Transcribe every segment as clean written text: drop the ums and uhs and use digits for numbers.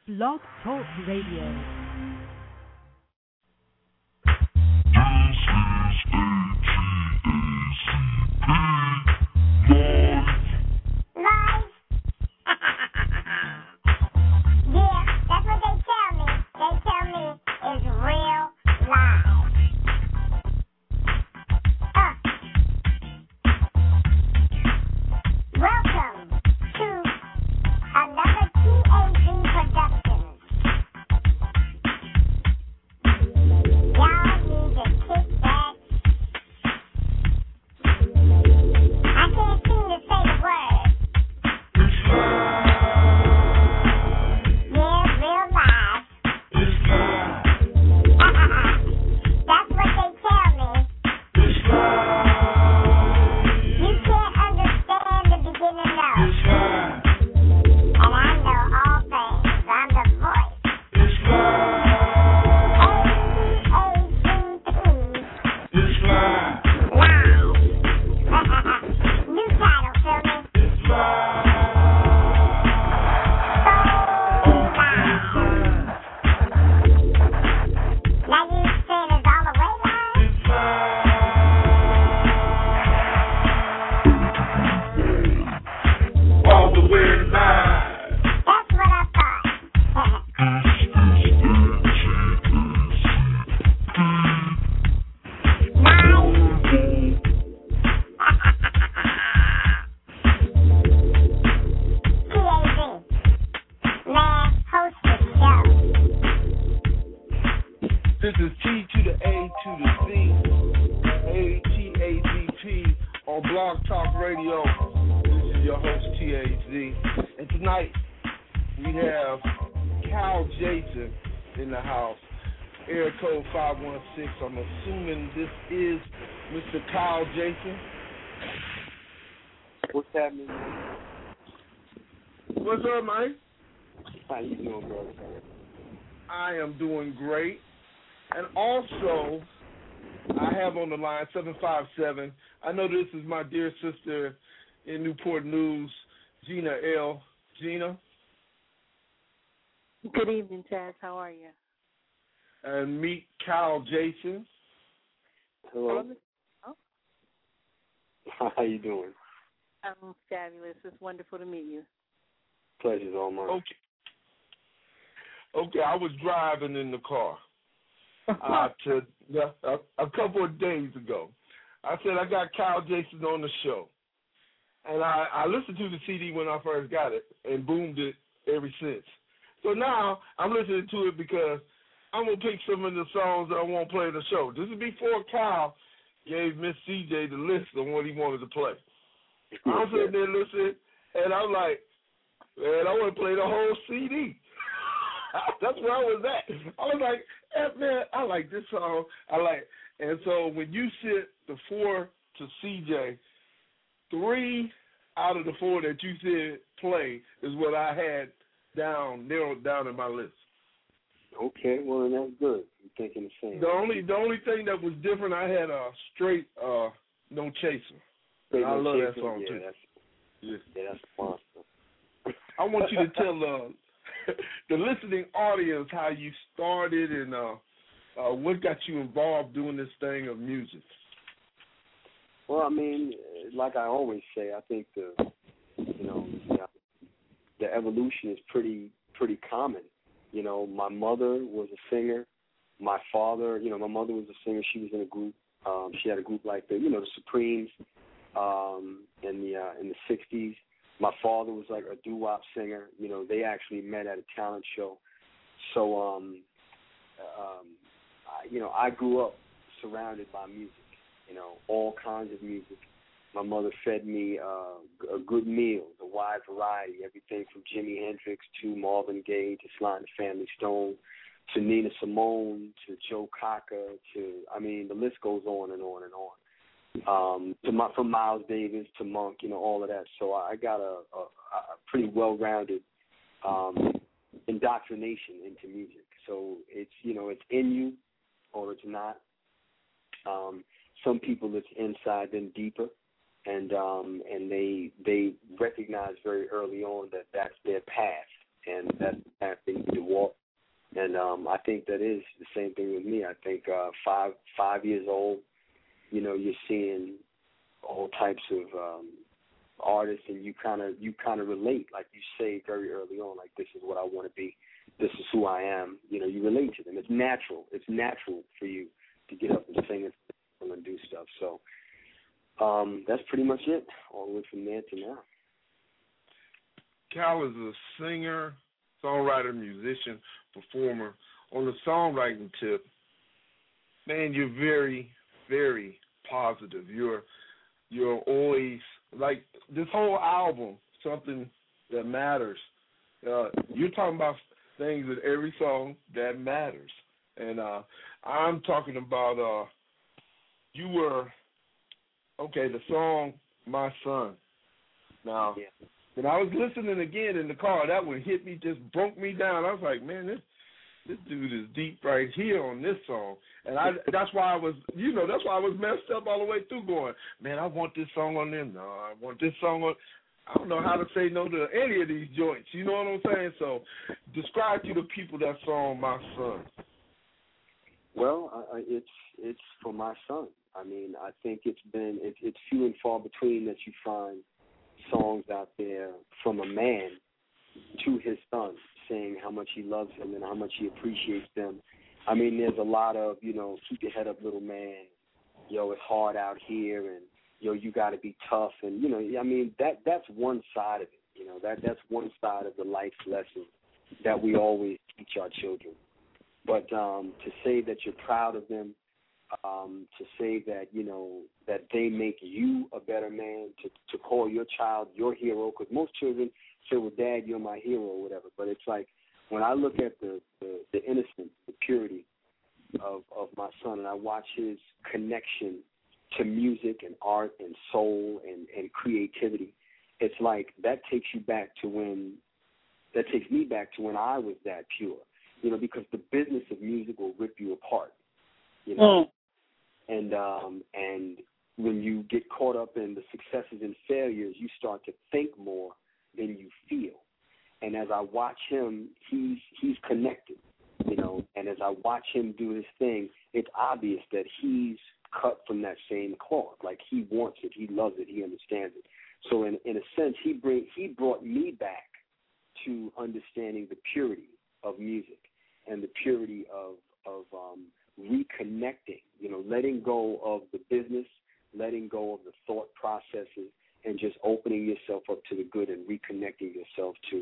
Blog Talk Radio. I'm assuming this is Mr. Kyle Jason. What's happening, man? What's up, man? How you doing, brother? I am doing great. And also, I have on the line 757. I know this is my dear sister in Newport News, Gina L. Gina. Good evening, Chaz. How are you? And meet Kyle Jason. Hello. Oh. How you doing? I'm fabulous. It's wonderful to meet you. Pleasure's all mine. Okay, I was driving in the car a couple of days ago. I said I got Kyle Jason on the show. And I listened to the CD when I first got it and boomed it ever since. So now I'm listening to it because I'm going to pick some of the songs that I want to play in the show. This is before Kyle gave Miss CJ the list on what he wanted to play. I'm sitting there listening, and I'm like, man, I want to play the whole CD. That's where I was at. I was like, man, I like this song. And so when you sent the 4 to CJ, 3 out of the 4 that you said play is what I had narrowed down in my list. Okay, well, that's good. I'm thinking the same. The only thing that was different, I had a straight No Chaser. Straight I No love Chaser. that song, too. That's a monster. I want you to tell the listening audience how you started and what got you involved doing this thing of music. Well, I mean, like I always say, I think the evolution is pretty common. You know, my mother was a singer. My father, my mother was a singer. She was in a group. She had a group like the Supremes in the 60s. My father was like a doo-wop singer. You know, they actually met at a talent show. So, I grew up surrounded by music, all kinds of music. My mother fed me a good meal, a wide variety, everything from Jimi Hendrix to Marvin Gaye to Sly and the Family Stone to Nina Simone to Joe Cocker the list goes on and on and on. From Miles Davis to Monk, all of that. So I got a pretty well-rounded indoctrination into music. So it's in you or it's not. Some people it's inside them deeper. And they recognize very early on that that's their path, and that's the path they need to I think that is the same thing with me. I think 5 years old, you're seeing all types of artists, and you kind of relate, like you say very early on, like, this is what I want to be, this is who I am. You relate to them. It's natural. It's natural for you to get up and sing and do stuff. So that's pretty much it, all the way from there to now. Cal is a singer, songwriter, musician, performer. On the songwriting tip, man, you're very, very positive. You're always, like, this whole album, something that matters. You're talking about things in every song that matters. And I'm talking about, the song My Son. Now, when I was listening again in the car, that one hit me, just broke me down. I was like, man, this dude is deep right here on this song. And that's why I was messed up all the way through, going, man, I want this song on there. No, I want this song on. I don't know how to say no to any of these joints. You know what I'm saying? So describe to the people that song My Son. Well, it's for my son. I mean, I think it's few and far between that you find songs out there from a man to his son, saying how much he loves him and how much he appreciates them. I mean, there's a lot of, keep your head up, little man. It's hard out here, and you got to be tough, and I mean, that's one side of it. That's one side of the life lesson that we always teach our children. But to say that you're proud of them, to say that that they make you a better man, to call your child your hero, because most children say, well, Dad, you're my hero or whatever. But it's like, when I look at the innocence, the purity of my son, and I watch his connection to music and art and soul and creativity, it's like that takes me back to when I was that pure, because the business of music will rip you apart, and when you get caught up in the successes and failures, you start to think more than you feel. And as I watch him, he's connected, and as I watch him do his thing, it's obvious that he's cut from that same cloth. Like, he wants it, he loves it, he understands it. So in a sense, he brought me back to understanding the purity of music and the purity of reconnecting, letting go of the business, letting go of the thought processes, and just opening yourself up to the good and reconnecting yourself to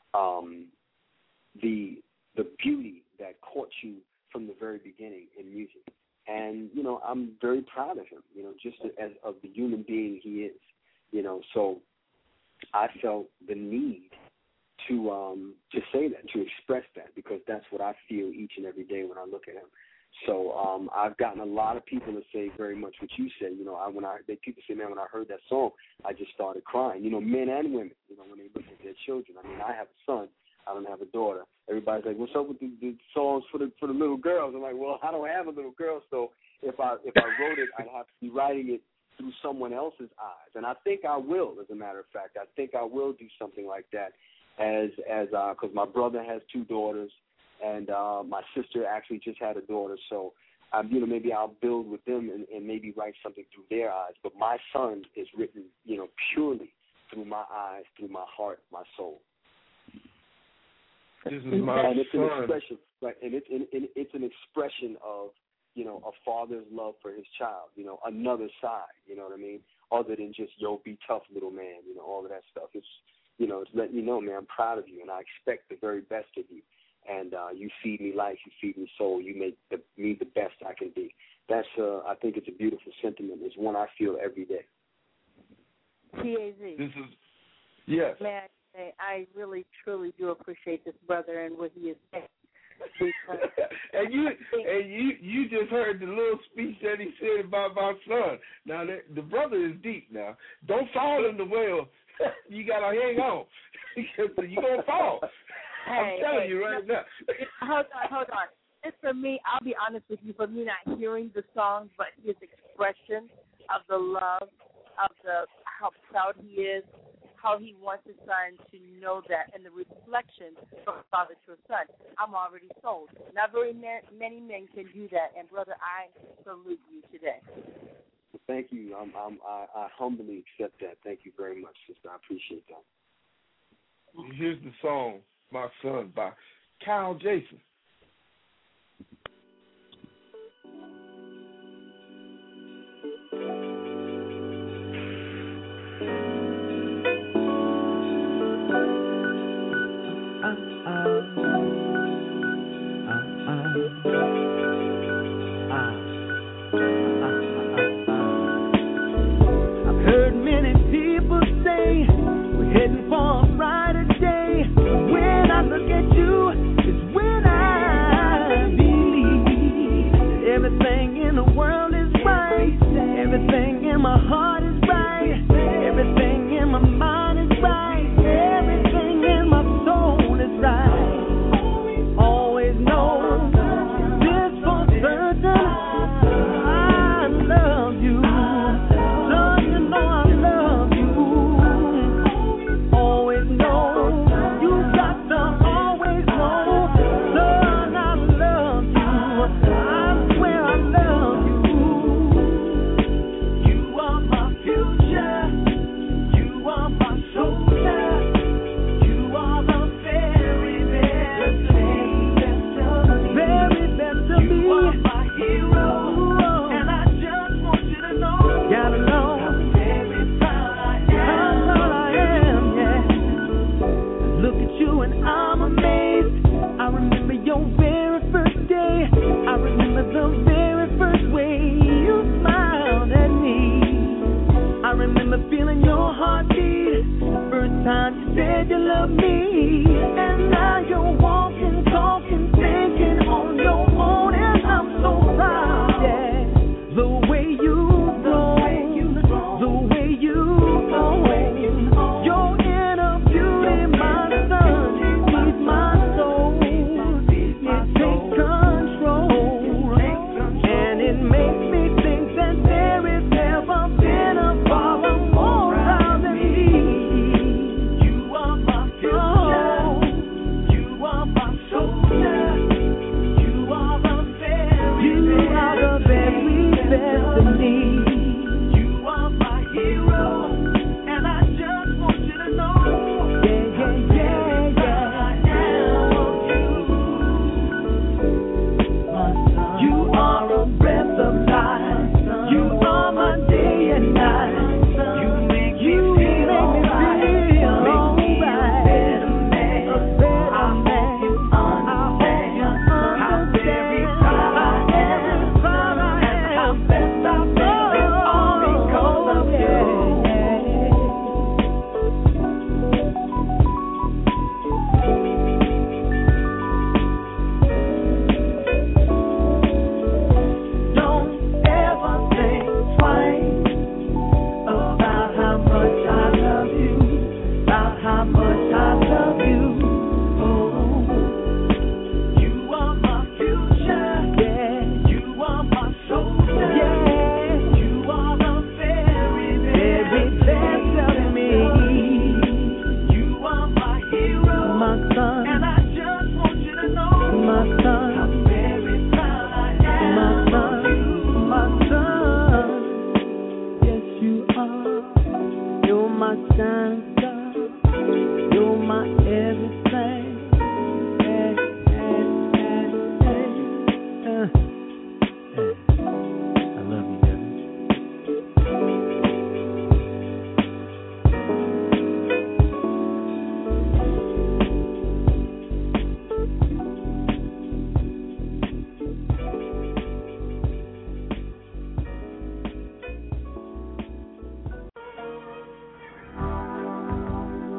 the beauty that caught you from the very beginning in music. And, I'm very proud of him, just as of the human being he is, so I felt the need to say that, to express that, because that's what I feel each and every day when I look at him. So I've gotten a lot of people to say very much what you said. People say, man, when I heard that song, I just started crying. Men and women, when they look at their children. I mean, I have a son. I don't have a daughter. Everybody's like, what's up with the songs for the little girls? I'm like, well, I don't have a little girl, so if I wrote it, I'd have to be writing it through someone else's eyes. And I think I will, as a matter of fact. I think I will do something like that, because my brother has 2 daughters, and my sister actually just had a daughter. So, maybe I'll build with them and maybe write something through their eyes. But my son is written, purely through my eyes, through my heart, my soul. This is my son. And it's an expression, right? And it's an expression of, a father's love for his child. Another side. You know what I mean? Other than just, be tough, little man. All of that stuff. It's, it's letting you know, man, I'm proud of you, and I expect the very best of you. And you feed me life, you feed me soul, you make me the best I can be. That's, I think it's a beautiful sentiment. It's one I feel every day. TAZ. This is, yes. May I say, I really, truly do appreciate this brother and what he is saying. and you just heard the little speech that he said about my son. Now, the brother is deep now. Don't fall in the well. You got to hang on. You're going to fall. I'm telling you right now. Hold on. Just for me, I'll be honest with you, for me not hearing the song, but his expression of the love, of how proud he is, how he wants his son to know that, and the reflection from father to a son. I'm already sold. Not very many men can do that, and brother, I salute you today. Well, thank you. I humbly accept that. Thank you very much, sister. I appreciate that. Here's the song, My Son, by Kyle Jason.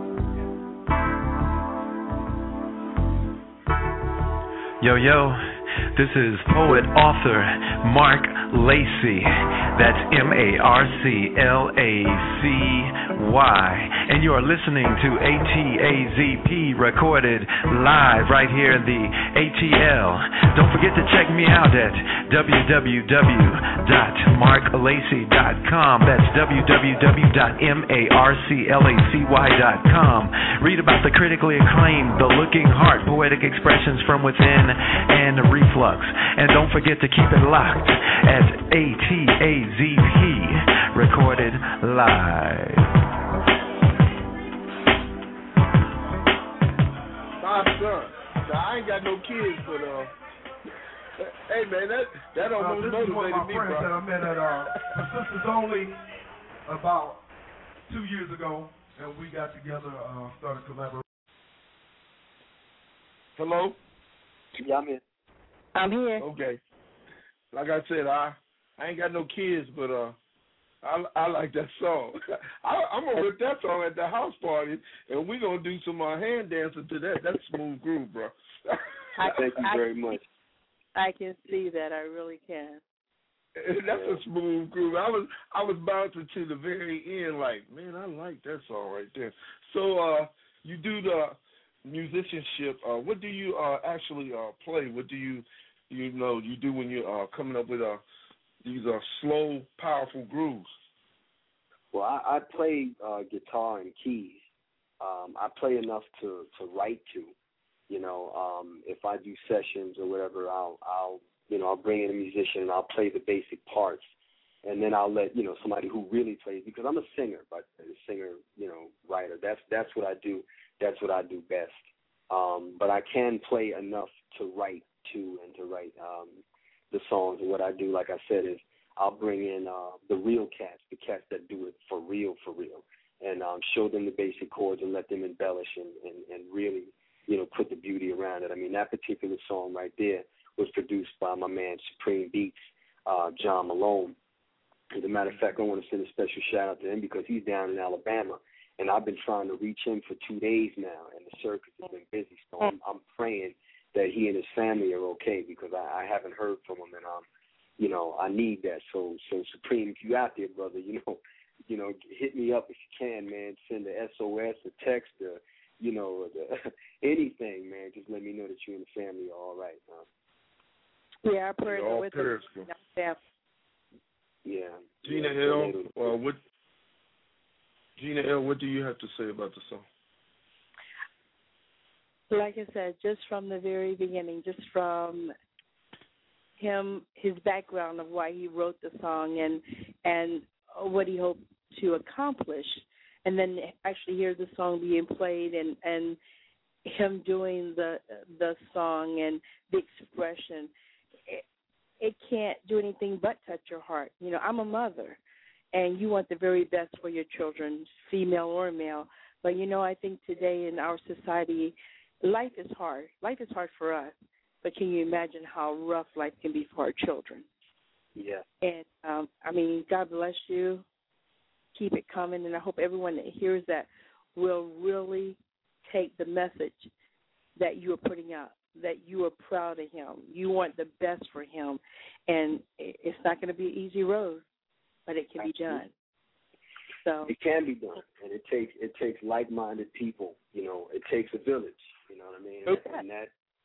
Yo, This is poet, author Mark Lacey. That's MarcLacy. And you are listening to ATAZP recorded live right here in the ATL. Don't forget to check me out at www.marklacy.com. That's www.marklacy.com. Read about the critically acclaimed The Looking Heart, Poetic Expressions from Within and Reflux. And don't forget to keep it locked at ATAZP recorded live. My son. Now, I ain't got no kids, but hey man, that almost motivated me, bro. That I met at the Sisters Only about 2 years ago, and we got together, started collaborating. Hello? Yeah, I'm here. I'm here. Okay. Like I said, I ain't got no kids, but I like that song. I'm gonna rip that song at the house party, and we're gonna do some hand dancing to that. That's smooth groove, bro. Thank you very much. I can see that. I really can. That's a smooth groove. I was bouncing to the very end, like, man, I like that song right there. So you do the musicianship. What do you actually play? What do you do when you're coming up with these slow, powerful grooves? Well, I play guitar and keys. I play enough to write to. If I do sessions or whatever, I'll bring in a musician and I'll play the basic parts, and then I'll let somebody who really plays, because I'm a singer, but a singer, writer. That's what I do. That's what I do best. But I can play enough to write to and to write the songs. And what I do, like I said, is I'll bring in the real cats, the cats that do it for real, and show them the basic chords and let them embellish and really, put the beauty around it. I mean, that particular song right there was produced by my man Supreme Beats, John Malone. As a matter of fact, I want to send a special shout out to him because he's down in Alabama, and I've been trying to reach him for 2 days now, and the circuit has been busy. So I'm praying that he and his family are okay, because I haven't heard from him, and I need that. So Supreme, if you out there, brother, hit me up if you can, man. Send a SOS, a text, anything, man. Just let me know that you and the family are all right. Yeah, our prayers are with us. Yeah. Gina L., what do you have to say about the song? Like I said, just from the very beginning, just from him, his background of why he wrote the song and what he hoped to accomplish, and then actually hear the song being played and him doing the song and the expression, it can't do anything but touch your heart. I'm a mother, and you want the very best for your children, female or male. But, I think today in our society, life is hard. Life is hard for us. But can you imagine how rough life can be for our children? Yeah. And, God bless you. Keep it coming. And I hope everyone that hears that will really take the message that you are putting out, that you are proud of him. You want the best for him. And it's not going to be an easy road, but it can be done. So it can be done, and it takes like-minded people. It takes a village. You know what I mean? Okay. And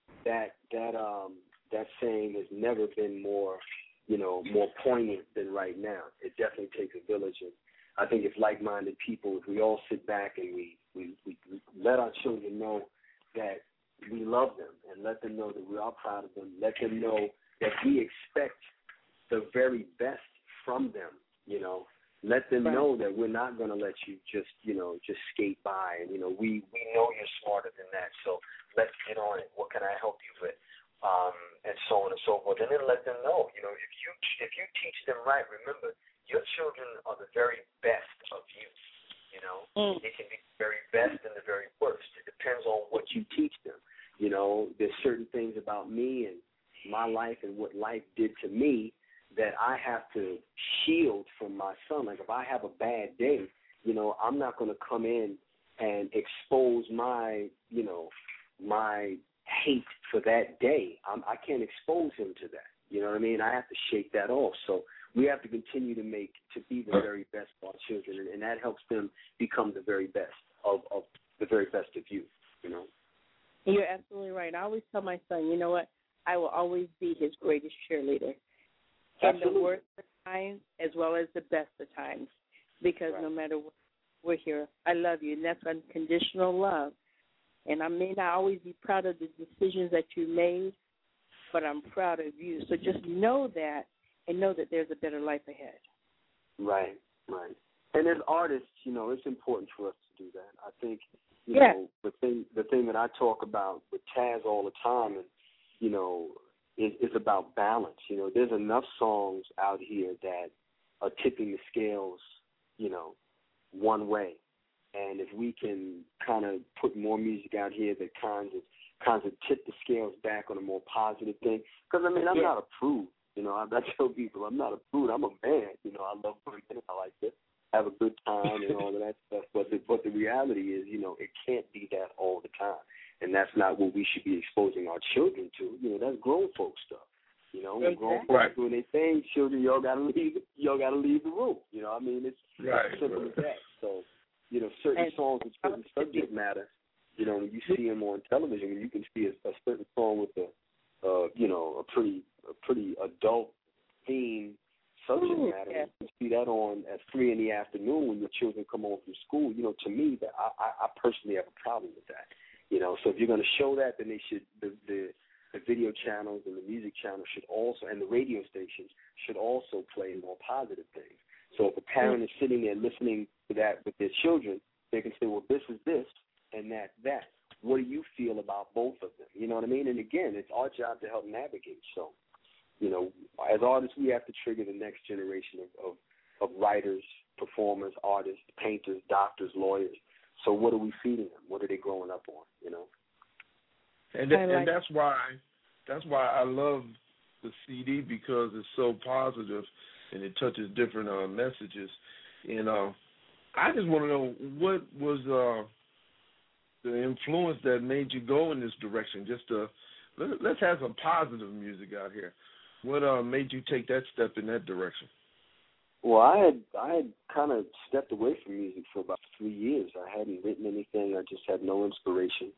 that saying has never been more poignant than right now. It definitely takes a village, and I think if like-minded people, if we all sit back and we let our children know that we love them, and let them know that we are proud of them, let them know that we expect the very best from them. Let them know that we're not going to let you just skate by, and we know you're smarter than that. So let's get on it. What can I help you with? And so on and so forth. And then let them know, if you teach them right, remember, your children are the very best of you. It can be the very best and the very worst. It depends on what you teach them. There's certain things about me and my life and what life did to me that I have to shield from my son. Like if I have a bad day, I'm not going to come in and expose my hate for that day. I can't expose him to that. You know what I mean? I have to shake that off. So we have to continue to be the very best for our children, and that helps them become the very best of the very best of you. You know. You're absolutely right. I always tell my son, you know what? I will always be his greatest cheerleader. Absolutely. In the worst of times as well as the best of times, because no matter what, we're here. I love you, and that's unconditional love. And I may not always be proud of the decisions that you made, but I'm proud of you. So just know that, and know that there's a better life ahead. Right. And as artists, you know, it's important for us to do that. I think, you know, the thing that I talk about with Taz all the time, and you know, is about balance. You know, there's enough songs out here that are tipping the scales, you know, one way. And if we can kind of put more music out here that kinds of tip the scales back on a more positive thing, because I mean, I'm not a prude. You know, I tell people I'm not a prude. I'm a man. You know, I love women. I like to have a good time and all of that stuff. But the reality is, you know, it can't be that all the time. And that's not what we should be exposing our children to. You know, that's grown folk stuff. You know, when grown folks doing their thing, children, y'all gotta leave the room. You know, I mean, it's simple as that. So, you know, certain songs with certain subject matter, you know, when you see them on television, when you can see a certain song with a pretty adult theme subject matter, you can see that on at 3 p.m. when your children come home from school. You know, to me, that I personally have a problem with that. You know, so if you're going to show that, then they should the video channels and the music channels should also, and the radio stations should also play more positive things. So if a parent is sitting there listening to that with their children, they can say, well, this is this and that. What do you feel about both of them? You know what I mean? And again, it's our job to help navigate. So, you know, as artists, we have to trigger the next generation of writers, performers, artists, painters, doctors, lawyers. So what are we feeding them? What are they growing up on? You know. And that's why I love the CD, because it's so positive and it touches different messages. And I just want to know, what was the influence that made you go in this direction? Just let's have some positive music out here. What made you take that step in that direction? Well, I had kind of stepped away from music for about 3 years. I hadn't written anything. I just had no inspiration.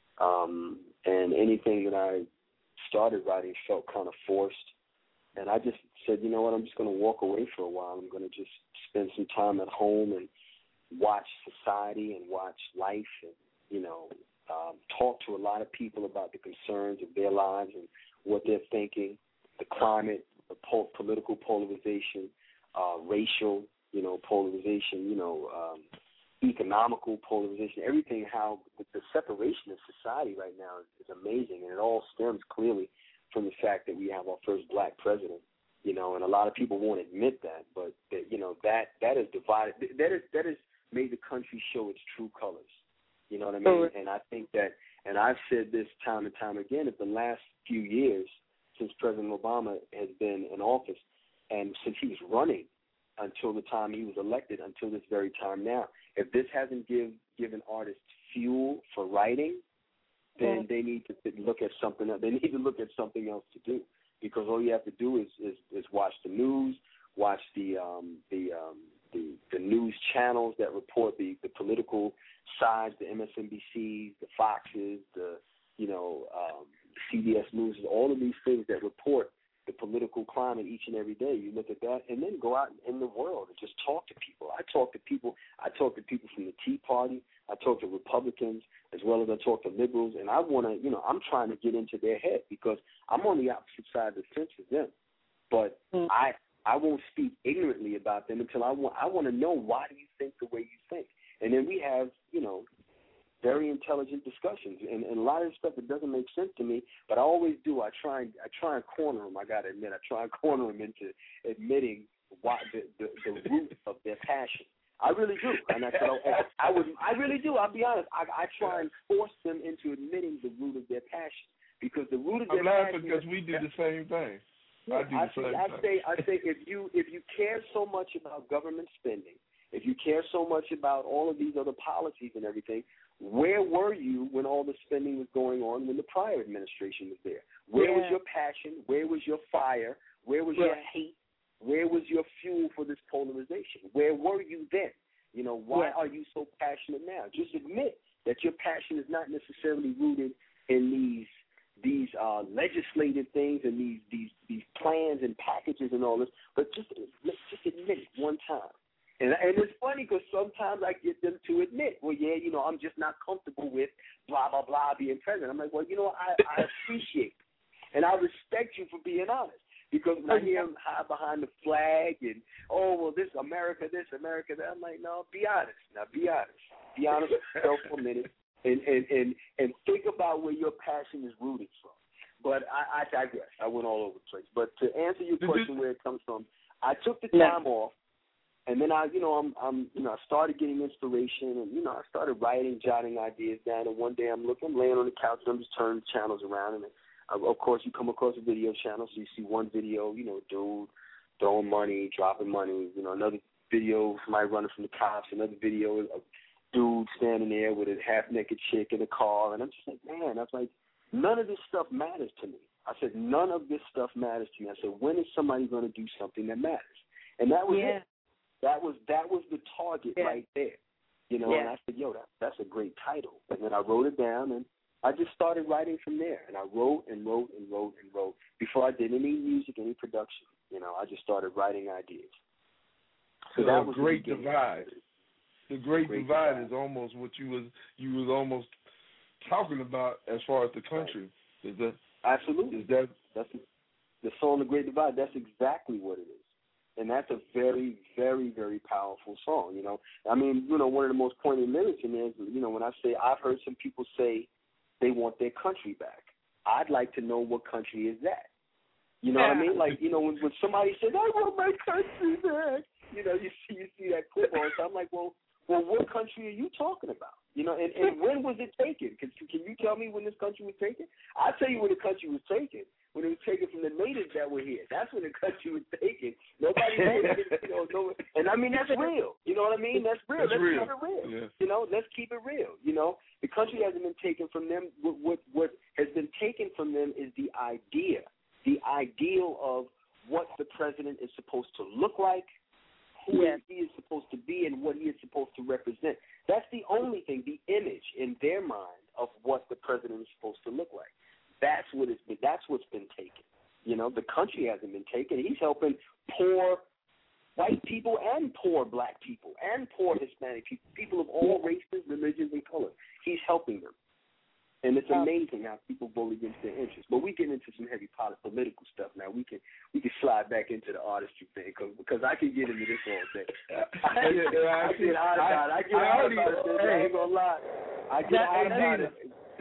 And anything that I started writing felt kind of forced. And I just said, you know what, I'm just going to walk away for a while. I'm going to just spend some time at home and watch society and watch life and, you know, talk to a lot of people about the concerns of their lives and what they're thinking, the climate, the political polarization, racial, you know, polarization, you know, economical polarization, everything, how the separation of society right now is amazing, and it all stems clearly from the fact that we have our first black president, you know, and a lot of people won't admit that, but that, you know, that has divided, that has made the country show its true colors, you know what I mean? And I think that, and I've said this time and time again, that the last few years since President Obama has been in office, and since he was running until the time he was elected, until this very time now, if this hasn't given artists fuel for writing, then they need to look at something else. They need to look at something else to do, because all you have to do is watch the news, watch the news channels that report the political sides, the MSNBCs, the Foxes, the CBS News, all of these things that report the political climate each and every day. You look at that, and then go out in the world and just talk to people. I talk to people from the Tea Party. I talk to Republicans as well as I talk to liberals, and I want to, I'm trying to get into their head, because I'm on the opposite side of the fence as them. But I won't speak ignorantly about them until I want to know, why do you think the way you think? And then we have, very intelligent discussions, and a lot of stuff that doesn't make sense to me, but I always do. I try and corner them. I got to admit, I try and corner them into admitting why the root of their passion. I really do, and I really do. I'll be honest. I try and force them into admitting the root of their passion, because the root of their passion. I'm laughing because we do the same thing. I say if you care so much about government spending, if you care so much about all of these other policies and everything, where were you when all the spending was going on when the prior administration was there? Where was your passion? Where was your fire? Where was your hate? Where was your fuel for this polarization? Where were you then? You know, why are you so passionate now? Just admit that your passion is not necessarily rooted in these legislative things and these plans and packages and all this, but just admit it one time. And it's funny because sometimes I get them to admit, well, yeah, you know, I'm just not comfortable with blah, blah, blah being president. I'm like, well, you know, I appreciate it. And I respect you for being honest. Because when I hear them hide behind the flag and, oh, well, this, America that, I'm like, no, be honest. Now, be honest. Be honest with yourself for a minute and think about where your passion is rooted from. But I digress. I went all over the place. But to answer your question where it comes from, I took the time off. And then I started getting inspiration, and I started writing, jotting ideas down. And one day I'm laying on the couch, and I'm just turning the channels around, and of course you come across a video channel, so you see one video, dude throwing money, dropping money, another video, somebody running from the cops, another video, a dude standing there with a half-naked chick in a car, and I'm just like, man, I was like, none of this stuff matters to me. I said, none of this stuff matters to me. I said, when is somebody going to do something that matters? And that was it. That was the target right there, And I said, yo, that's a great title. And then I wrote it down, and I just started writing from there. And I wrote and wrote and wrote and wrote before I did any music, any production. I just started writing ideas. So that was Great Divide. The Great Divide is almost what you was almost talking about as far as the country. Right. Is that absolutely? That's the song, The Great Divide. That's exactly what it is. And that's a very, very, very powerful song, I mean, one of the most poignant lyrics in there is, when I say, I've heard some people say they want their country back. I'd like to know what country is that. You know what I mean? Like, when somebody says, I want my country back, you see that clip on. So I'm like, well, what country are you talking about? And when was it taken? Can you tell me when this country was taken? I'll tell you when the country was taken. When it was taken from the natives that were here. That's when the country was taken. Nobody and I mean, that's real. You know what I mean? That's real. Let's keep it real. Yeah. Let's keep it real. The country hasn't been taken from them. What has been taken from them is the ideal of what the president is supposed to look like, who he is supposed to be, and what he is supposed to represent. That's the only thing, the image in their mind of what the president is supposed to look like. That's what's been taken. The country hasn't been taken. He's helping poor white people and poor black people and poor Hispanic people, people of all races, religions, and colors. He's helping them. And it's amazing how people vote against their interests. But we get into some heavy political stuff now. We can slide back into the artistry thing because I can get into this all day. I get hot about it. I ain't gonna lie. I get hot about it.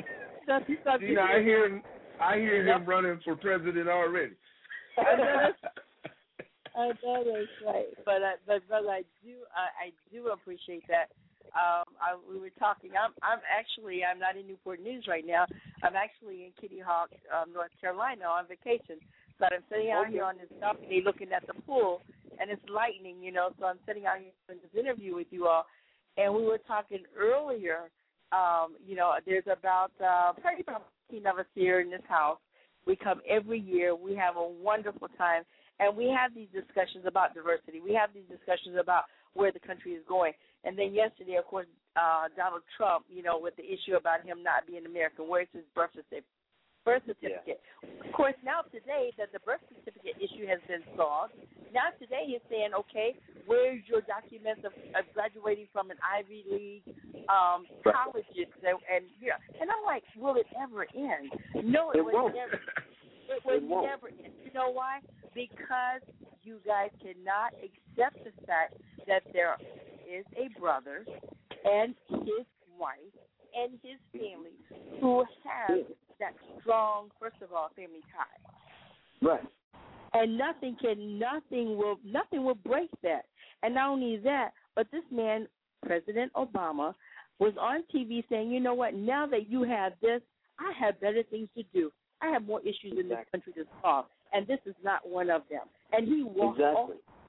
I hear him running for president already. I know that's right, but brother, I do appreciate that. We were talking. I'm not in Newport News right now. I'm actually in Kitty Hawk, North Carolina, on vacation. But I'm sitting out here on this balcony looking at the pool, and it's lightning, So I'm sitting out here doing this interview with you all, and we were talking earlier. There's about probably about 15 of us here in this house. We come every year. We have a wonderful time, and we have these discussions about diversity. We have these discussions about where the country is going. And then yesterday, of course, Donald Trump, with the issue about him not being American, where's his birth certificate? Of course, now today that the birth certificate issue has been solved, now today he's saying, okay, where's your documents of graduating from an Ivy League colleges? And I'm like, will it ever end? No, it will never. It will never end. You know why? Because you guys cannot accept the fact that there is a brother and his wife and his family who have that strong, first of all, family tie. Right. And nothing will break that. And not only that, but this man, President Obama, was on TV saying, you know what, now that you have this, I have better things to do. I have more issues in this country to solve, and this is not one of them. And he walked off.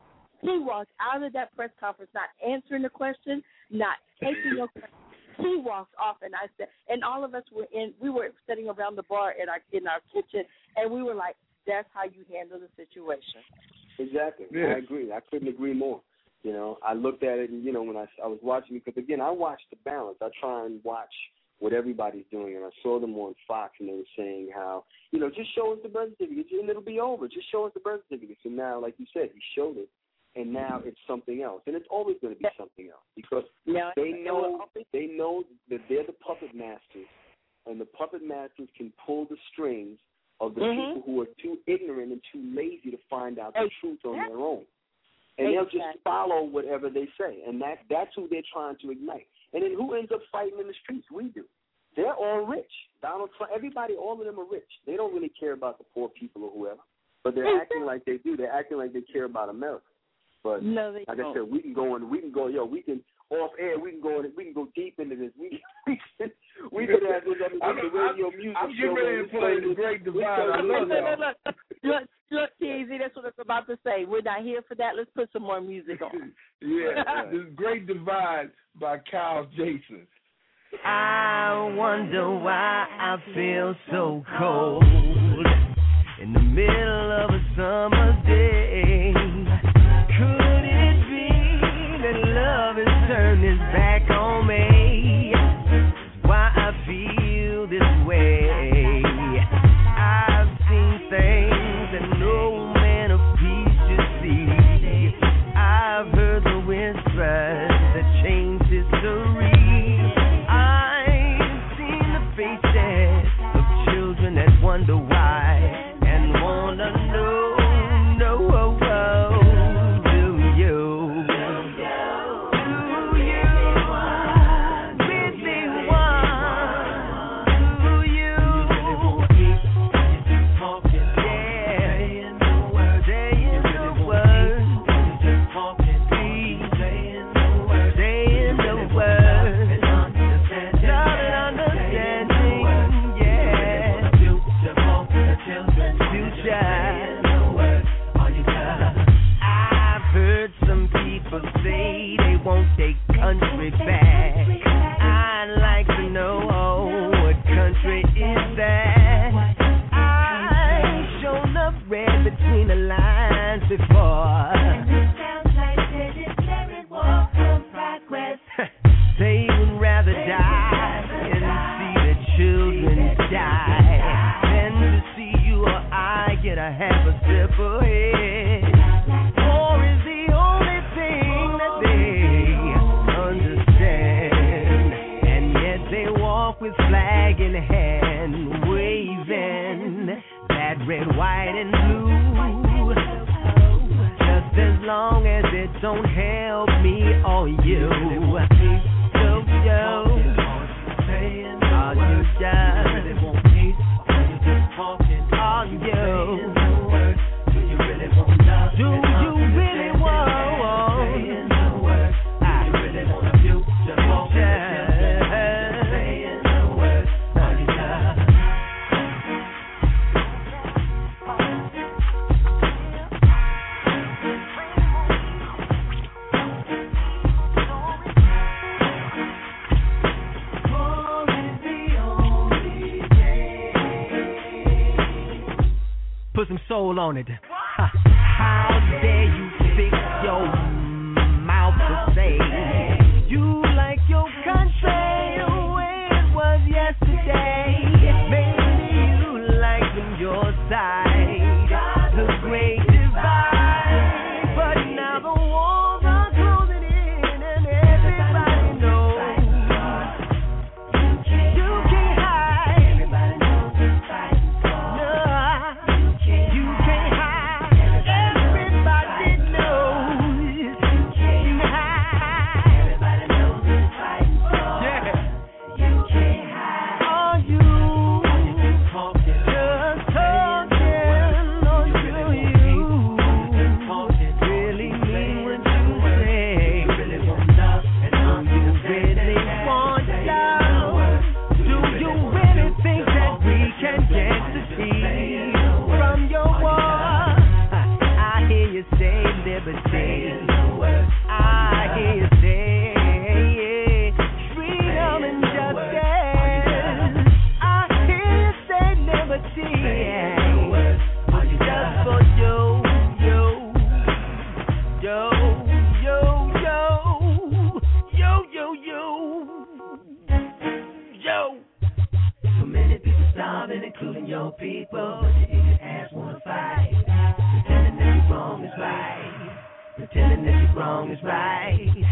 He walked out of that press conference not answering the question, not taking no question. He walked off, and I said, and all of us we were sitting around the bar in our kitchen, and we were like, that's how you handle the situation. Exactly. Yeah. I agree. I couldn't agree more. You know, I looked at it, and, you know, when I was watching, because, again, I watch The Balance. I try and watch what everybody's doing, and I saw them on Fox, and they were saying how, you know, just show us the birth certificates, and it'll be over. Just show us the birth certificates. And now, like you said, he showed it, and now it's something else. And it's always going to be something else, because they know that they're the puppet masters, and the puppet masters can pull the strings of the people who are too ignorant and too lazy to find out the truth on their own. And they'll just follow whatever they say. And that's who they're trying to ignite. And then who ends up fighting in the streets? We do. They're all rich. Donald Trump, everybody, all of them are rich. They don't really care about the poor people or whoever. But they're acting like they do. They're acting like they care about America. But no, they like don't. I said, we can go off air. We can go deep into this. We can have this on the radio music I'm getting ready to play The Great Divide. I love that. Look, TZ, that's what I was about to say. We're not here for that. Let's put some more music on. Yeah, This Great Divide by Kyle Jason. I wonder why I feel so cold in the middle of a summer day. Could it be that love has turned its back on me? Why I feel this way. I've seen things that no man of peace should see. I've heard the whispers that change history. I've seen the faces of children that wonder why and wanna know. Say they won't take country back. I'd like to know what country is that. I've shown up read between the lines before. And it sounds like that it's very war of progress. They would rather die and see their children die than to see you or I get a half a step ahead. With flag in hand, waving that red, white, and blue. Just as long as it don't help me or you. All you just want peace, all you do you really want love? Do you really want? I really want a future. Put some soul on it. How dare you fix your mouth to say you like your country the way it was yesterday? Maybe you like from your side the great divide, but now the walls are closing in and everybody knows you can't hide. Everybody knows the fight. Everybody knows you can't hide. people. But your ass wanna fight. Pretending that you're wrong is right. Pretending that you're wrong is right.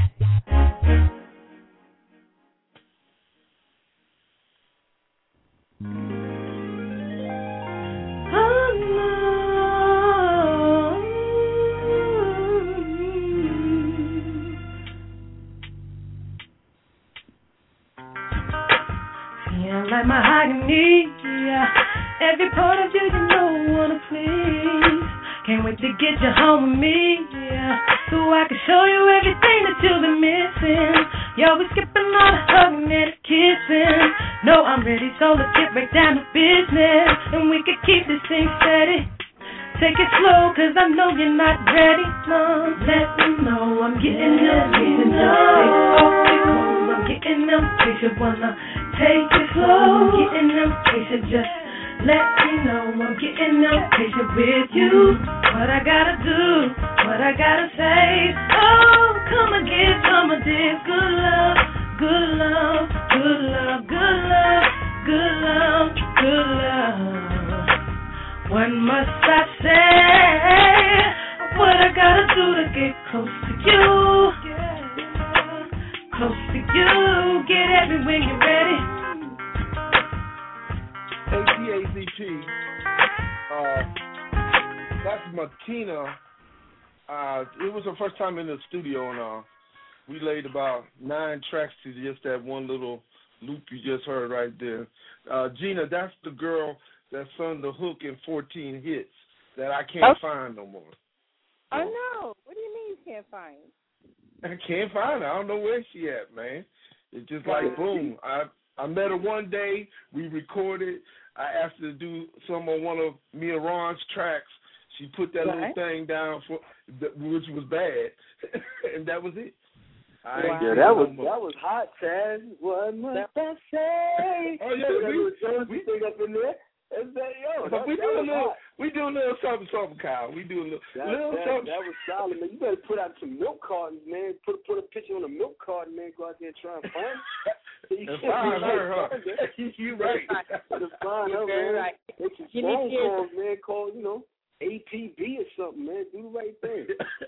Like mahogany, yeah. Every part of you, you know, wanna please. Can't wait to get you home with me, yeah. So I can show you everything that you've been missing. Yo, we skipping all the hugging and the kissing. No, I'm ready, so let's get right down to business. And we can keep this thing steady. Take it slow, cause I know you're not ready. No, let me know I'm getting them, getting them. Take off your clothes, I'm getting them. In case you wanna take it slow, I'm getting them. In case you just let me know I'm getting them. In case you're with you, what I gotta do, what I gotta say. Oh, come and get some of this good love, good love, good love, good love, good love, good love. What must I say? What I gotta do to get close to you? Close to you. Get everywhere you're ready. ATAZT. That's Martina. It was her first time in the studio, and we laid about 9 tracks to just that one little loop you just heard right there. Gina, that's the girl that sung the hook in 14 hits that I can't find no more. Oh, no. What do you mean you can't find? I can't find her. I don't know where she at, man. It's just like, boom. I met her one day. We recorded. I asked her to do some on one of Mia Ron's tracks. She put that little thing down, which was bad, and that was it. Yeah, that was hot, Taz. What must I say? Oh, yeah, we thing up in there. We do a little something, Kyle. We do a little something. That was solid, man. You better put out some milk cartons, man. Put a picture on a milk carton, man. Go out there and try and find it. And find her, huh? You right. Find her, man. Right. Make some phone calls, man. Call, APB or something, man. Do the right thing.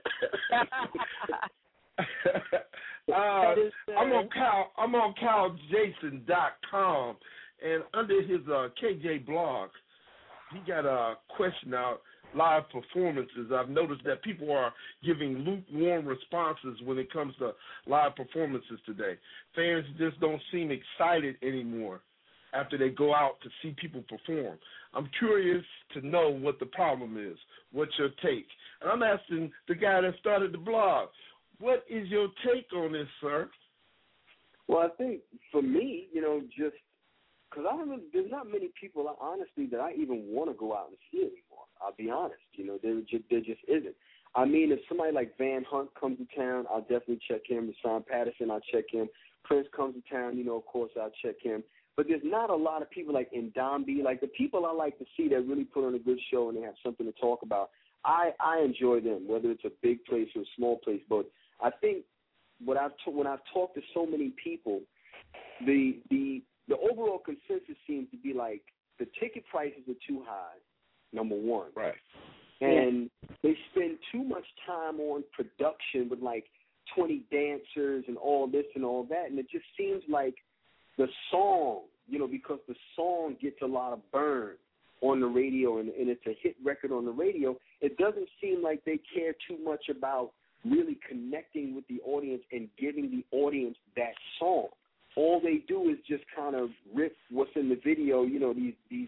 I'm on KyleJason.com, and under his KJ blog, he got a question out, live performances. I've noticed that people are giving lukewarm responses when it comes to live performances today. Fans just don't seem excited anymore after they go out to see people perform. I'm curious to know what the problem is. What's your take? And I'm asking the guy that started the blog, what is your take on this, sir? Well, I think for me, just because there's not many people, honestly, that I even want to go out and see anymore. I'll be honest. There just isn't. I mean, if somebody like Van Hunt comes to town, I'll definitely check him. Rashawn Patterson, I'll check him. Prince comes to town, of course, I'll check him. But there's not a lot of people like Ndombi, like the people I like to see that really put on a good show and they have something to talk about. I enjoy them, whether it's a big place or a small place. But I think when I've talked to so many people, the overall consensus seems to be like the ticket prices are too high, number one. Right. And they spend too much time on production with like 20 dancers and all this and all that. And it just seems like the song, because the song gets a lot of burn on the radio and it's a hit record on the radio, it doesn't seem like they care too much about really connecting with the audience and giving the audience that song. All they do is just kind of rip what's in the video, these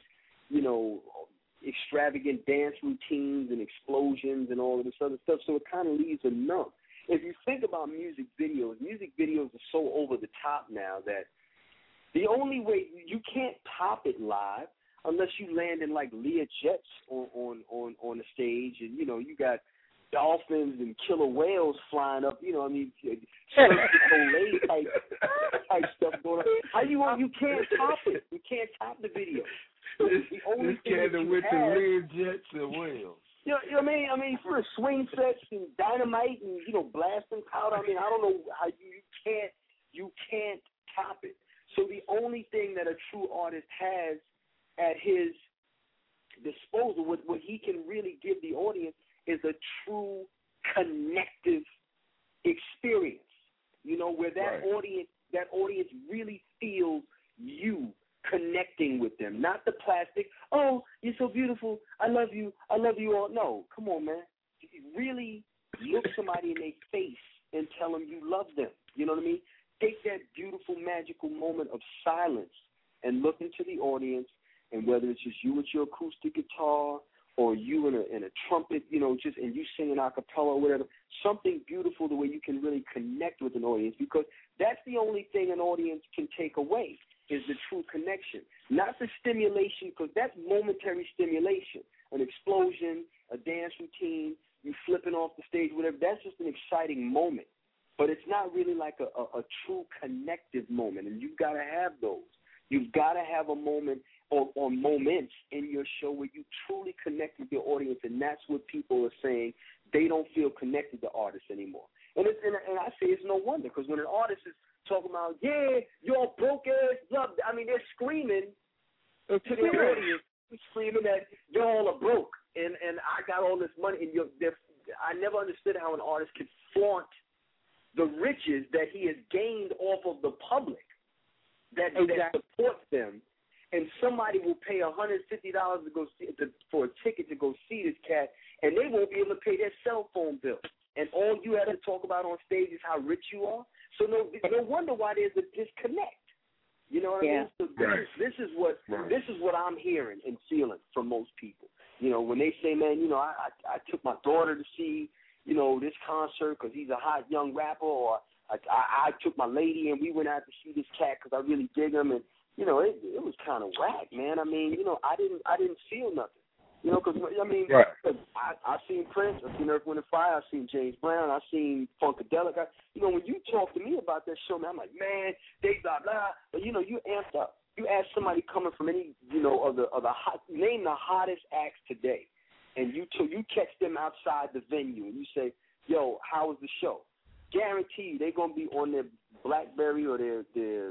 extravagant dance routines and explosions and all of this other stuff, so it kind of leaves a numb. If you think about music videos are so over the top now that the only way you can't top it live unless you land in like Lear jets on the stage, and you got dolphins and killer whales flying up. type stuff going on. You can't top it. You can't top the video. The only thing that you with have, the Lear jets and whales. You know what I mean? For swing sets and dynamite and blasting powder. I don't know how you can't top it. So the only thing that a true artist has at his he can really give the audience is a true connective experience. You know, where that audience really feels you connecting with them, not the plastic. Oh, you're so beautiful. I love you all. No, come on, man. Really look somebody in their face and tell them you love them. You know what I mean? Take that beautiful, magical moment of silence and look into the audience, and whether it's just you with your acoustic guitar or you in a trumpet, you know, just and you singing a cappella or whatever, something beautiful the way you can really connect with an audience, because that's the only thing an audience can take away is the true connection, not the stimulation, because that's momentary stimulation, an explosion, a dance routine, you flipping off the stage, whatever. That's just an exciting moment, but it's not really like a true connective moment, and you've got to have those. You've got to have a moment or moments in your show where you truly connect with your audience, and that's what people are saying. They don't feel connected to artists anymore. And I say it's no wonder, because when an artist is talking about, yeah, you're broke ass, love, I mean, they're screaming to their audience, screaming that y'all are broke, and I got all this money, and I never understood how an artist could flaunt the riches that he has gained off of the public that supports them. And somebody will pay $150 to go for a ticket to go see this cat, and they won't be able to pay their cell phone bill. And all you have to talk about on stage is how rich you are. So no wonder why there's a disconnect. You know what I mean? So this is what I'm hearing and feeling from most people. You know, when they say, man, you know, I took my daughter to see, you know, this concert because he's a hot young rapper, or I took my lady and we went out to see this cat because I really dig him, and you know, it was kind of whack, man. I mean, you know, I didn't feel nothing. You know, because, I mean, I've seen Prince, I've seen Earth, Wind & Fire, I've seen James Brown, I've seen Funkadelic. You know, when you talk to me about that show, man, I'm like, man, they blah, blah. But, you know, you amped up. You ask somebody coming from any, you know, of the name the hottest acts today, and you catch them outside the venue, and you say, yo, how was the show? Guaranteed they're going to be on their BlackBerry or their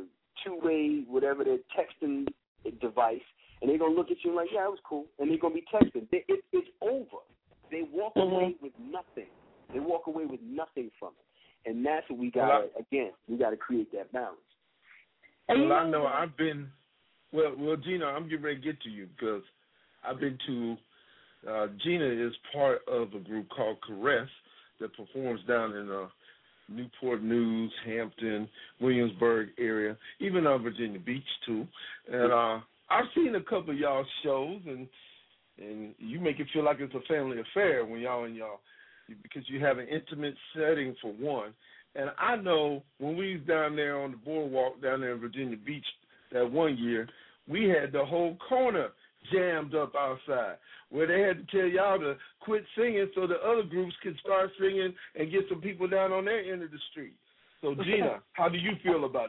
two-way, whatever, their texting device, and they're going to look at you like, yeah, it was cool, and they're going to be texting. It's over. They walk away with nothing. They walk away with nothing from it. And that's what we got to, again, we got to create that balance. Well, I know I've been, well, Gina, I'm getting ready to get to you, because I've been to, Gina is part of a group called Caress that performs down in Newport News, Hampton, Williamsburg area, even on Virginia Beach too. And I've seen a couple of y'all shows, and you make it feel like it's a family affair when y'all because you have an intimate setting for one. And I know when we was down there on the boardwalk down there in Virginia Beach that one year, we had the whole corner jammed up outside, where they had to tell y'all to quit singing so the other groups could start singing and get some people down on their end of the street. So, Gina, how do you feel about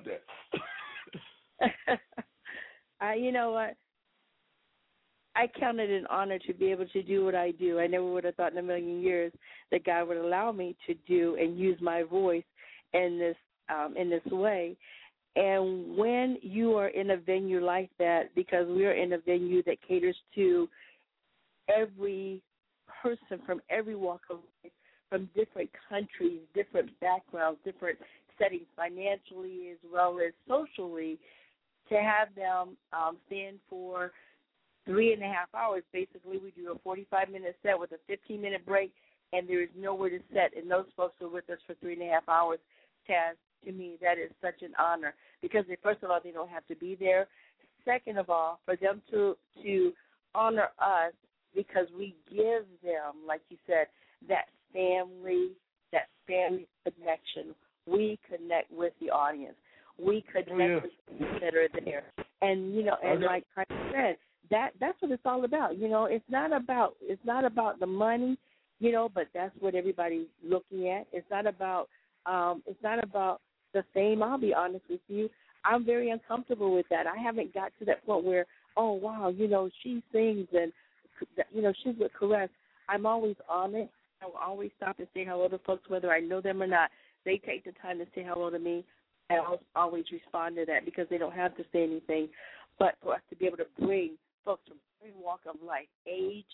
that? You know what? I count it an honor to be able to do what I do. I never would have thought in a million years that God would allow me to do and use my voice in this way. And when you are in a venue like that, because we are in a venue that caters to every person from every walk of life, from different countries, different backgrounds, different settings, financially as well as socially, to have them stand for 3.5 hours. Basically, we do a 45-minute set with a 15-minute break, and there is nowhere to sit. And those folks are with us for 3.5 hours. Taz, to me, that is such an honor, because first of all, they don't have to be there. Second of all, for them to honor us, because we give them, like you said, that family connection. We connect with the audience. We connect with people that are there. And, you know, and like I said, that's what it's all about. You know, it's not about the money, you know, but that's what everybody's looking at. It's not about the fame. I'll be honest with you. I'm very uncomfortable with that. I haven't got to that point where, oh, wow, you know, she sings and, you know, she's with Caress. I'm always on it. I will always stop and say hello to folks, whether I know them or not. They take the time to say hello to me, and I'll always respond to that, because they don't have to say anything. But for us to be able to bring folks from every walk of life, age,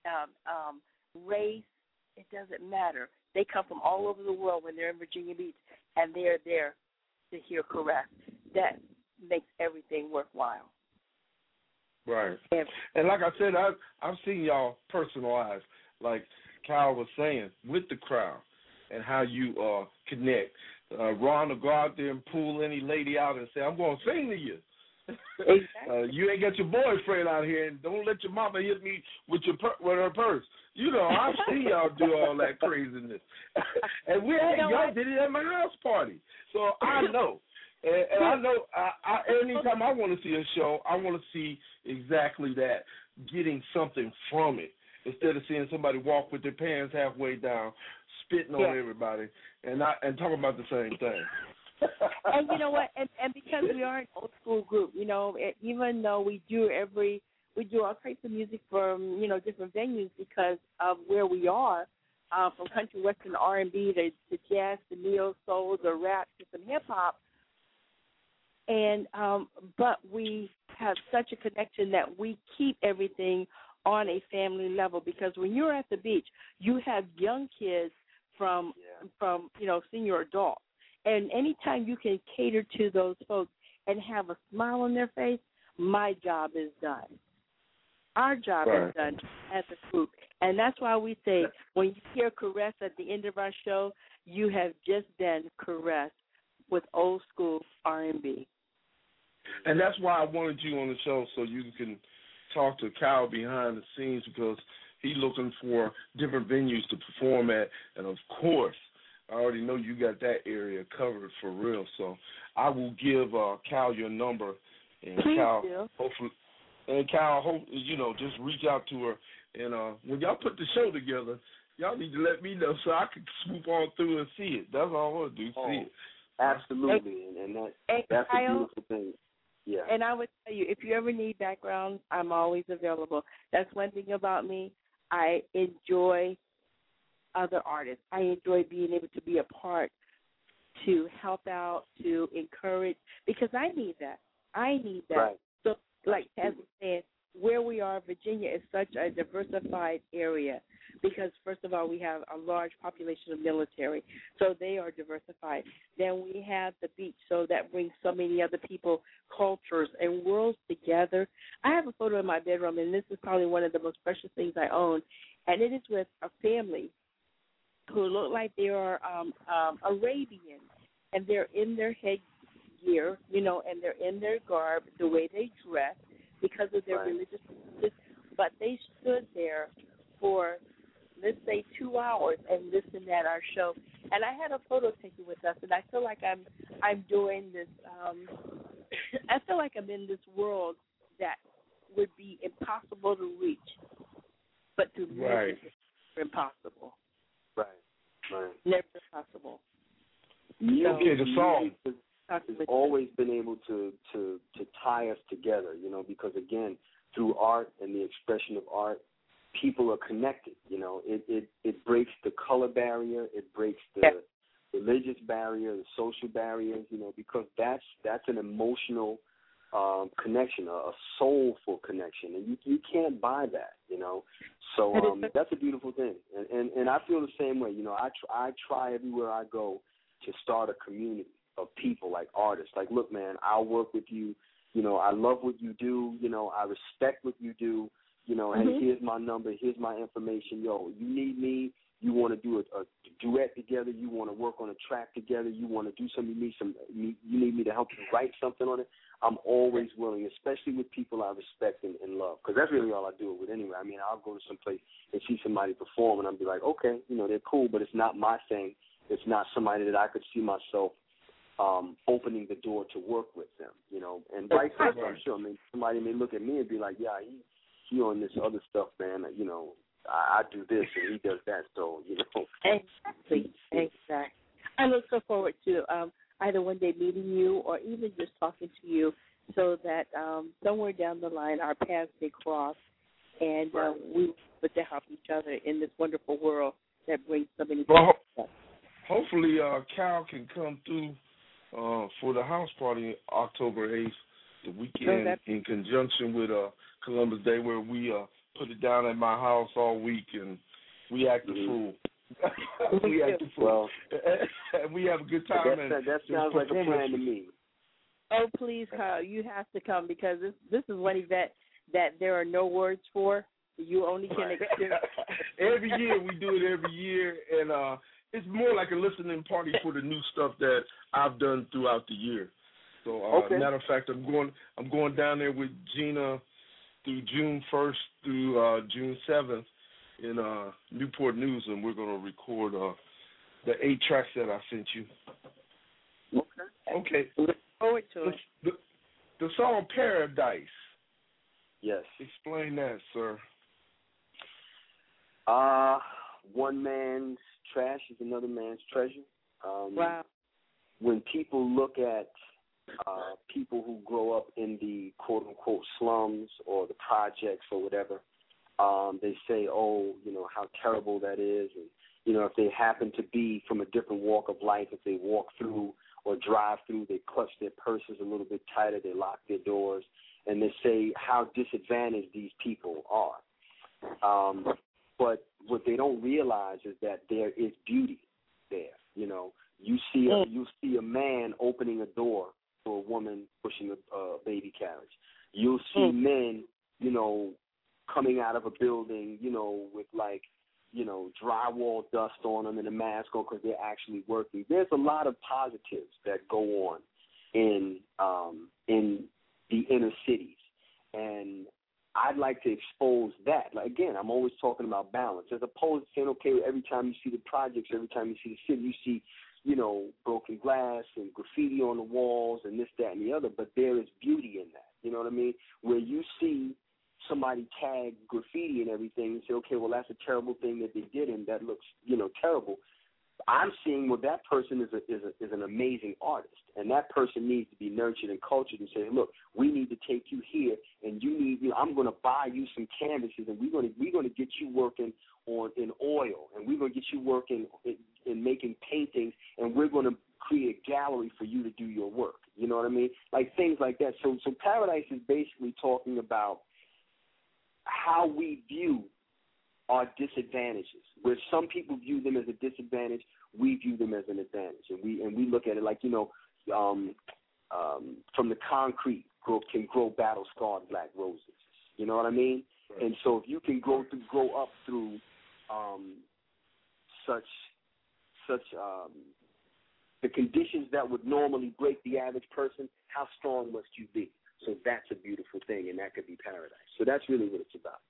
race, it doesn't matter. They come from all over the world when they're in Virginia Beach, and they're there to hear Caress. That makes everything worthwhile. Right. And like I said, I've seen y'all personalized, like Kyle was saying, with the crowd and how you connect. Ron will go out there and pull any lady out and say, I'm going to sing to you. Exactly. You ain't got your boyfriend out here, and don't let your mama hit me with her purse. You know, I've seen y'all do all that craziness. And y'all did it at my house party. So I know. And I know anytime I want to see a show, I want to see exactly that, getting something from it, instead of seeing somebody walk with their pants halfway down, spitting on everybody, and talking about the same thing. And you know what? And because we are an old school group, you know, even though we do all types of music from, you know, different venues because of where we are, from country, western, R&B to jazz, to neo soul, to rap, to some hip hop. And but we have such a connection that we keep everything on a family level, because when you're at the beach, you have young kids from you know, senior adults. And anytime you can cater to those folks and have a smile on their face, my job is done. Our job is done as a group. And that's why we say when you hear Caress at the end of our show, you have just been caressed with old school R&B. And that's why I wanted you on the show, so you can talk to Kyle behind the scenes, because he's looking for different venues to perform at. And, of course, I already know you got that area covered for real. So I will give Kyle your number, and Kyle, you know, just reach out to her. And when y'all put the show together, y'all need to let me know so I can swoop on through and see it. That's all I want to do, see it. Absolutely, and that's a beautiful thing. Yeah. And I would tell you, if you ever need background, I'm always available. That's one thing about me. I enjoy other artists. I enjoy being able to be a part, to help out, to encourage, because I need that. Right. So, like as we said, where we are, Virginia is such a diversified area because, first of all, we have a large population of military, so they are diversified. Then we have the beach, so that brings so many other people, cultures, and worlds together. I have a photo in my bedroom, and this is probably one of the most precious things I own, and it is with a family who look like they are Arabian, and they're in their headgear, you know, and they're in their garb, the way they dress, because of their religious beliefs, but they stood there for, let's say, 2 hours and listened at our show. And I had a photo taken with us, and I feel like I'm doing this. I feel like I'm in this world that would be impossible to reach, but to live is impossible. Right. Never possible. Okay, the song has always been able to tie us together, you know, because, again, through art and the expression of art, people are connected, you know. It breaks the color barrier, it breaks the religious barrier, the social barriers, you know, because that's an emotional connection, a soulful connection, and you can't buy that, you know. So that's a beautiful thing, and I feel the same way, you know. I try everywhere I go to start a community of people, like artists. Like, look, man, I'll work with you. You know, I love what you do. You know, I respect what you do. You know, and here's my number. Here's my information. Yo, you need me. You want to do a duet together. You want to work on a track together. You want to do something. You need me to help you write something on it. I'm always willing, especially with people I respect and love, because that's really all I do it with anyway. I mean, I'll go to some place and see somebody perform, and I'll be like, okay, you know, they're cool, but it's not my thing. It's not somebody that I could see myself opening the door to work with them, you know, and vice versa. I'm sure. I mean, somebody may look at me and be like, yeah, he on this other stuff, man. You know, I do this and he does that, so, you know. Exactly. I look so forward to either one day meeting you or even just talking to you, so that somewhere down the line our paths may cross, and we would to help each other in this wonderful world that brings so many people. Hopefully, Cal can come through for the house party October 8th, the weekend, in conjunction with Columbus Day, where we put it down at my house all week, and we act a fool. We act a fool. Well, and we have a good time. That sounds like a plan to me. Oh, please, Kyle, you have to come because this is one event that there are no words for. You only can experience. Every year, we do it every year, and it's more like a listening party for the new stuff that I've done throughout the year. So, matter of fact, I'm going down there with Gina through June 1st through June 7th in Newport News, and we're going to record the 8 tracks that I sent you. Okay. Look forward to it. The song Paradise. Yes. Explain that, sir. One man's trash is another man's treasure. Wow. When people look at people who grow up in the quote-unquote slums or the projects or whatever, they say, oh, how terrible that is. And, if they happen to be from a different walk of life, if they walk through or drive through, they clutch their purses a little bit tighter, they lock their doors, and they say how disadvantaged these people are. But what they don't realize is that there is beauty there. You see a man opening a door for a woman pushing a baby carriage. You'll see men, coming out of a building, with drywall dust on them and a mask on because they're actually working. There's a lot of positives that go on in the inner cities, and I'd like to expose that. Like, again, I'm always talking about balance, as opposed to saying, okay, every time you see the projects, every time you see the city, you see, broken glass and graffiti on the walls and this, that, and the other, but there is beauty in that. You know what I mean? Where you see somebody tag graffiti and everything and say, okay, well, that's a terrible thing that they did and that looks, terrible. I'm seeing that person is an amazing artist, and that person needs to be nurtured and cultured and say, look, we need to take you here, and you need, I'm going to buy you some canvases, and we're going to get you working in oil, and we're going to get you working in making paintings, and we're going to create a gallery for you to do your work. You know what I mean? Like things like that. So Paradise is basically talking about how we view our disadvantages. Where some people view them as a disadvantage, we view them as an advantage, and we look at it like from the concrete can grow battle-scarred black roses. You know what I mean? Right. And so if you can grow up through such the conditions that would normally break the average person, how strong must you be? So that's a beautiful thing, and that could be paradise. So that's really what it's about.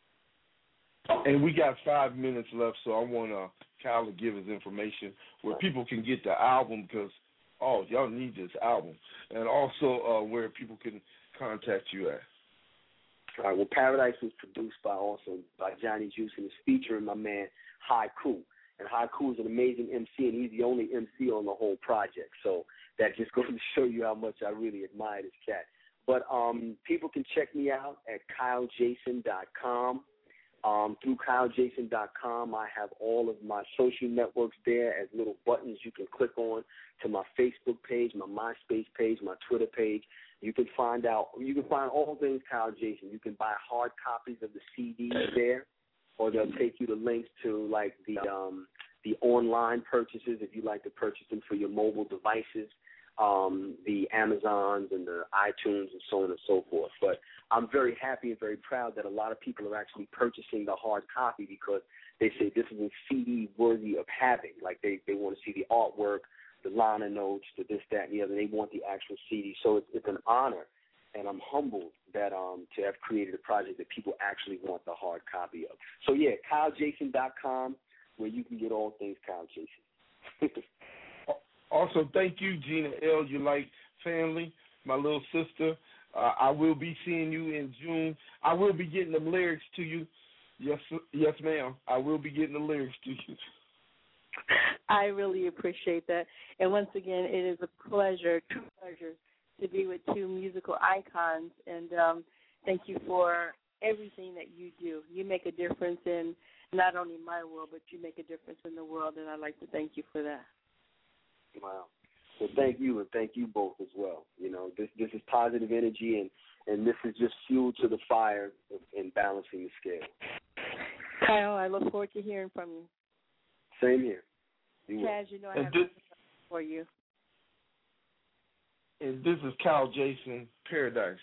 And we got 5 minutes left, so I want Kyle to give his information where people can get the album because, y'all need this album. And also where people can contact you at. All right, well, Paradise was produced by Johnny Juice and is featuring my man, Haiku. And Haiku is an amazing MC, and he's the only MC on the whole project. So that just goes to show you how much I really admire this cat. But people can check me out at KyleJason.com. Through KyleJason.com, I have all of my social networks there as little buttons you can click on to my Facebook page, my MySpace page, my Twitter page. You can find all things Kyle Jason. You can buy hard copies of the CDs there, or they'll take you to links to like the online purchases if you like to purchase them for your mobile devices, the Amazons and the iTunes and so on and so forth. But I'm very happy and very proud that a lot of people are actually purchasing the hard copy because they say this is a CD worthy of having. Like they want to see the artwork, the liner notes, the this, that, and the other. They want the actual CD. So it's an honor, and I'm humbled that to have created a project that people actually want the hard copy of. So, yeah, KyleJason.com, where you can get all things Kyle Jason. Also, thank you, Gina L. You like family, my little sister. I will be seeing you in June. I will be getting the lyrics to you. Yes, ma'am. I will be getting the lyrics to you. I really appreciate that. And once again, it is a pleasure, true pleasure, to be with two musical icons. And thank you for everything that you do. You make a difference in not only my world, but you make a difference in the world, and I'd like to thank you for that. Wow. Well, thank you, and thank you both as well. You know, this is positive energy, And this is just fuel to the fire in balancing the scale. Kyle, I look forward to hearing from you. Same here. Chaz, you know I have something for you. And this is Kyle Jason, Paradise.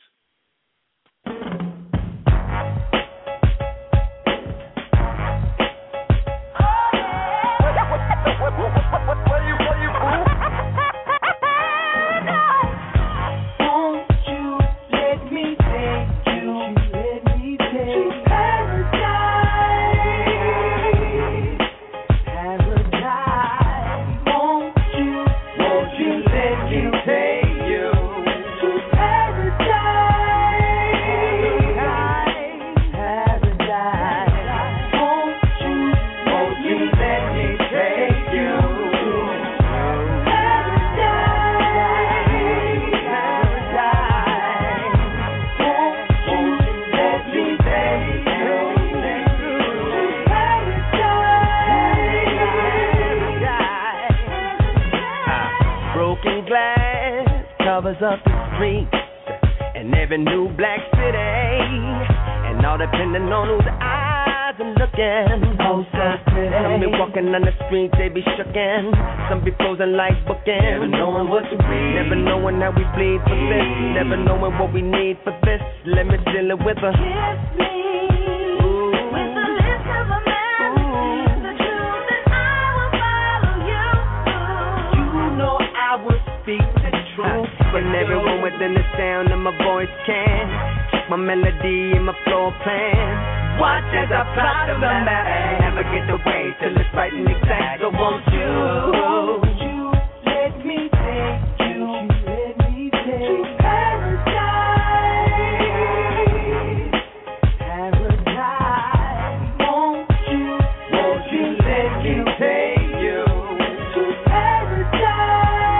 Covers up the streets in every new black city, and all depending on whose eyes are looking. Oh, so pretty. Some be walking on the streets, they be shookin'. Some be frozen like bookends, never knowing what to read, never knowing how we bleed for this, never knowing what we need for this. Let me deal it with a kiss me. With the lips of a man who sees the truth, and I will follow you. You know I will speak the truth. But everyone within the sound of my voice can keep my melody and my floor plan. Watch as I plot on the map and never get away till it's right and exact. So won't you let me take you to paradise? Paradise. Won't you let me take you to paradise?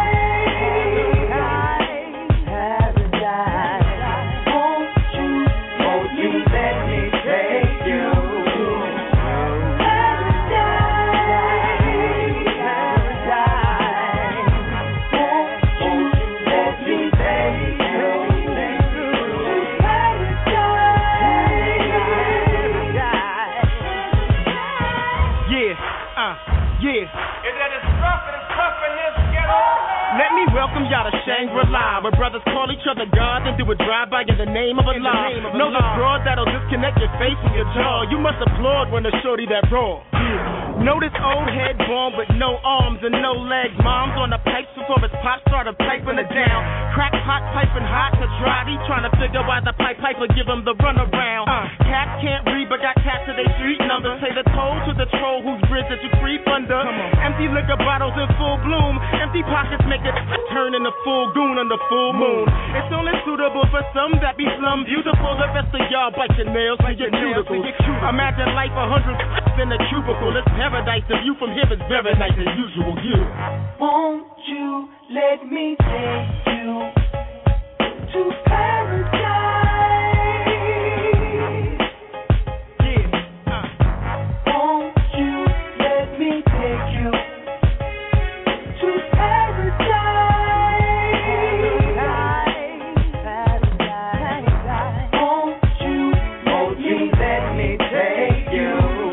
Welcome y'all to Shangri-La, where brothers call each other gods and do a drive-by in the name of Allah. Know the fraud that'll disconnect your face and your jaw. You must applaud when the shorty that raw. Know this old head born with no arms and no legs. Mom's on the pipes before his pop started piping it down. Crack pot piping hot to dry. He trying to figure why the piper give him the runaround. Cats can't read but got cats to their street numbers. Say the toll to the troll whose bridge that you creep under. Empty liquor bottles in full bloom. Empty pockets make it turn into full goon under full moon. It's only suitable for some that be slum beautiful. The rest of y'all bite your nails to your cuticles. Imagine life 100 in a cubicle. It's paradise. The view from here is very nice as usual. Won't you let me take you to paradise? Won't you let me take you to paradise? Won't you let me take you?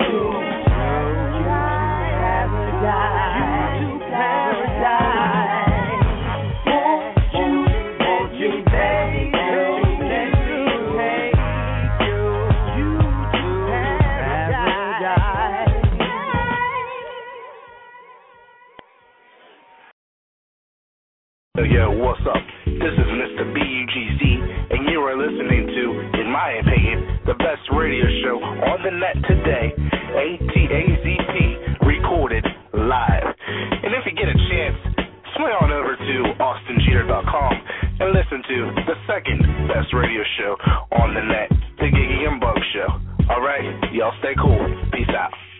Yo, what's up? This is Mr. BUGZ, and you are listening to, in my opinion, the best radio show on the net today, ATAZP, recorded live. And if you get a chance, swing on over to austinjeter.com and listen to the second best radio show on the net, the Giggy and Bug Show. All right, y'all stay cool. Peace out.